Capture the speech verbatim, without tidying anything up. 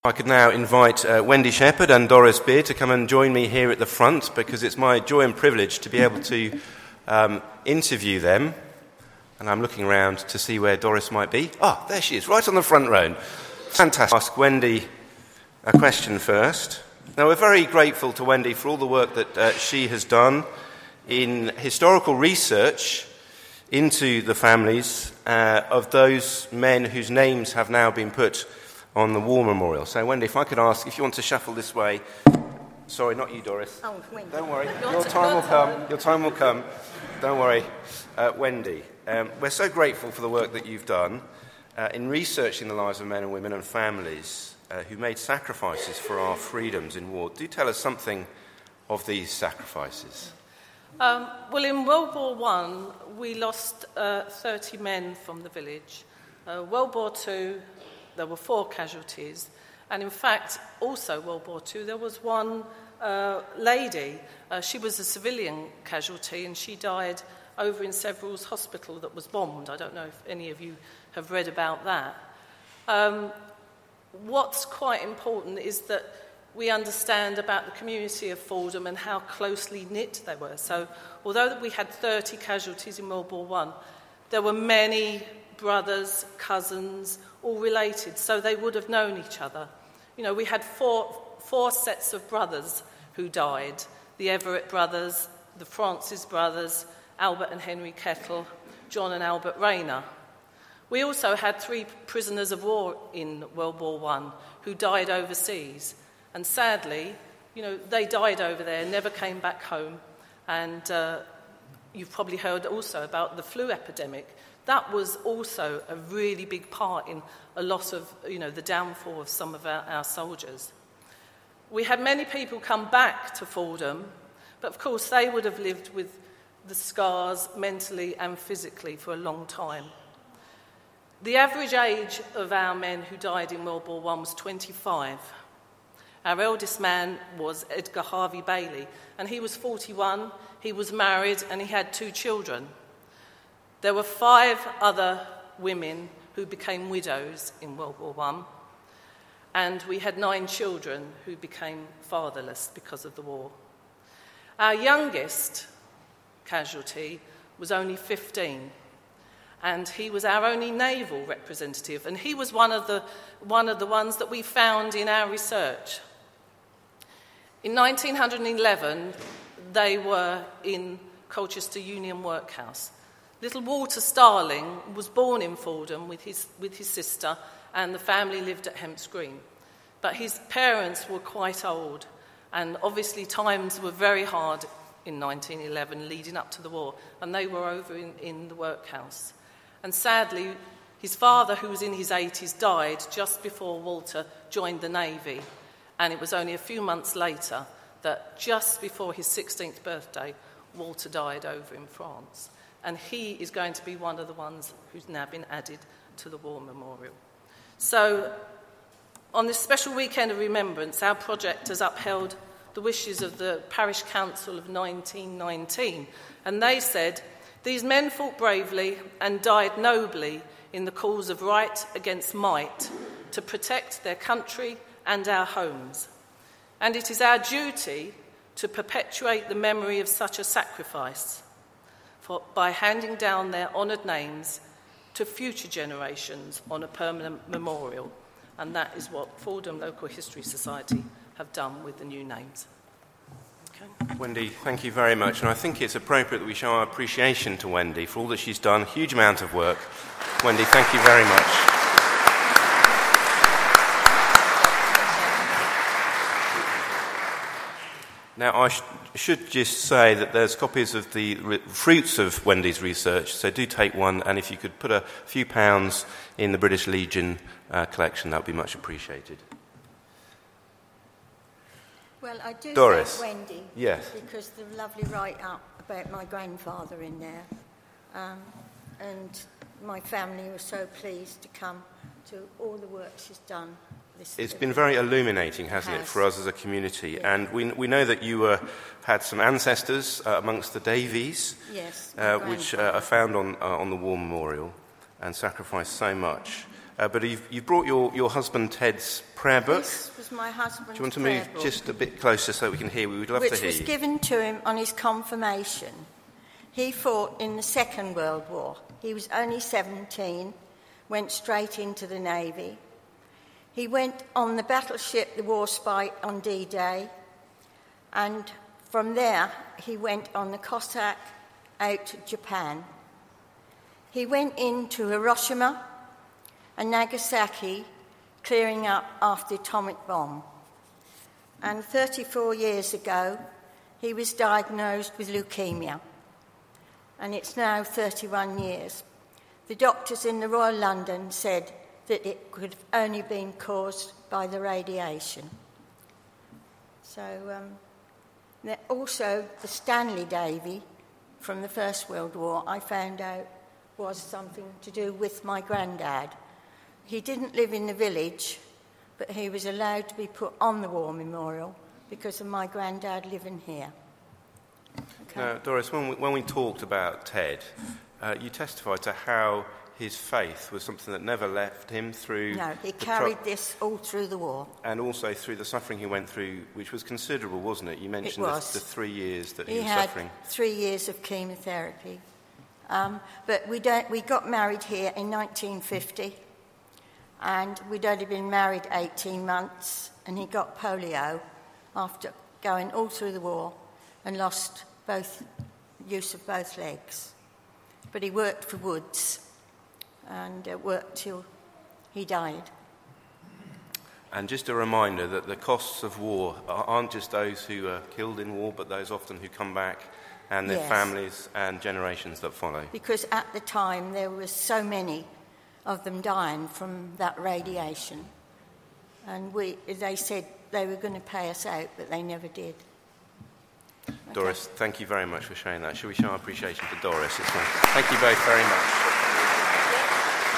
I could now invite uh, Wendy Shepherd and Doris Beard to come and join me here at the front, because it's my joy and privilege to be able to um, interview them. And I'm looking around to see where Doris might be. Ah, there she is, right on the front row. Fantastic. Ask Wendy a question first. Now, we're very grateful to Wendy for all the work that uh, she has done in historical research into the families uh, of those men whose names have now been put on the War Memorial. So, Wendy, if I could ask, if you want to shuffle this way. Sorry, not you, Doris. Oh, Wendy. Don't worry. Your time will come. Your time will come. Don't worry. Uh, Wendy, um, we're so grateful for the work that you've done uh, in researching the lives of men and women and families uh, who made sacrifices for our freedoms in war. Do tell us something of these sacrifices. Um, well, in World War One, we lost uh, thirty men from the village. Uh, World War Two, there were four casualties. And in fact, also World War Two, there was one uh, lady. Uh, she was a civilian casualty, and she died over in Severals Hospital that was bombed. I don't know if any of you have read about that. Um, what's quite important is that we understand about the community of Fordham and how closely knit they were. So although we had thirty casualties in World War One, there were many brothers, cousins, all related, so they would have known each other. You know, we had four, four sets of brothers who died, the Everett brothers, the Francis brothers, Albert and Henry Kettle, John and Albert Rayner. We also had three prisoners of war in World War One who died overseas. And sadly, you know, they died over there, never came back home. And uh, you've probably heard also about the flu epidemic. That was also a really big part in a lot of, you know, the downfall of some of our, our soldiers. We had many people come back to Fordham, but of course they would have lived with the scars mentally and physically for a long time. The average age of our men who died in World War One was twenty-five. Our eldest man was Edgar Harvey Bailey, and he was forty-one, he was married, and he had two children. There were five other women who became widows in World War One, and we had nine children who became fatherless because of the war. Our youngest casualty was only fifteen, and he was our only naval representative, and he was one of the, one of the ones that we found in our research. In nineteen eleven, they were in Colchester Union Workhouse. Little Walter Starling was born in Fordham with his, with his sister, and the family lived at Hemps Green. But his parents were quite old, and obviously times were very hard in nineteen eleven leading up to the war, and they were over in, in the workhouse. And sadly, his father, who was in his eighties, died just before Walter joined the Navy, and it was only a few months later that just before his sixteenth birthday, Walter died over in France. And he is going to be one of the ones who's now been added to the War Memorial. So, on this special weekend of remembrance, our project has upheld the wishes of the Parish Council of nineteen nineteen. And they said, "These men fought bravely and died nobly in the cause of right against might to protect their country and our homes. And it is our duty to perpetuate the memory of such a sacrifice for, by handing down their honoured names to future generations on a permanent memorial." And that is what Fordham Local History Society have done with the new names. Okay. Wendy, thank you very much. And I think it's appropriate that we show our appreciation to Wendy for all that she's done. Huge amount of work. Wendy, thank you very much. Now, I sh- should just say that there's copies of the re- fruits of Wendy's research, so do take one, and if you could put a few pounds in the British Legion uh, collection, that would be much appreciated. Well, I do Doris. thank Wendy, yes, because the lovely write-up about my grandfather in there, um, and my family was so pleased to come to all the work she's done. It's been very illuminating, hasn't it, for us as a community? Yeah. And we we know that you uh, had some ancestors uh, amongst the Davies, yes, uh, which uh, are found on uh, on the War Memorial and sacrificed so much. Uh, but you've, you've brought your, your husband Ted's prayer book. This was my husband's Do you want to prayer move book, just a bit closer so we can hear? We would love which to hear was you. given to him on his confirmation. He fought in the Second World War. He was only seventeen, went straight into the Navy. He went on the battleship, the Warspite, on D-Day, and from there he went on the Cossack out to Japan. He went into Hiroshima and Nagasaki, clearing up after the atomic bomb. And thirty-four years ago, he was diagnosed with leukemia. And it's now thirty-one years. The doctors in the Royal London said that it could have only been caused by the radiation. So, um, also the Stanley Davy from the First World War, I found out, was something to do with my granddad. He didn't live in the village, but he was allowed to be put on the war memorial because of my granddad living here. Okay. Now, Doris, when we, when we talked about Ted, uh, you testified to how his faith was something that never left him through... No, he the carried tr- this all through the war. And also through the suffering he went through, which was considerable, wasn't it? You mentioned It was. The, the three years that he, He was had suffering. three years of chemotherapy. Um, but we, don't, we got married here in nineteen fifty, and we'd only been married eighteen months, and he got polio after going all through the war and lost both use of both legs. But he worked for Woods and uh, worked till he died. And just a reminder that the costs of war aren't just those who are killed in war, but those often who come back and their Yes. families and generations that follow. Because at the time there were so many of them dying from that radiation. And we, they said they were going to pay us out, but they never did. Okay. Doris, thank you very much for sharing that. Shall we show our appreciation to Doris? It's nice. Thank you both very much.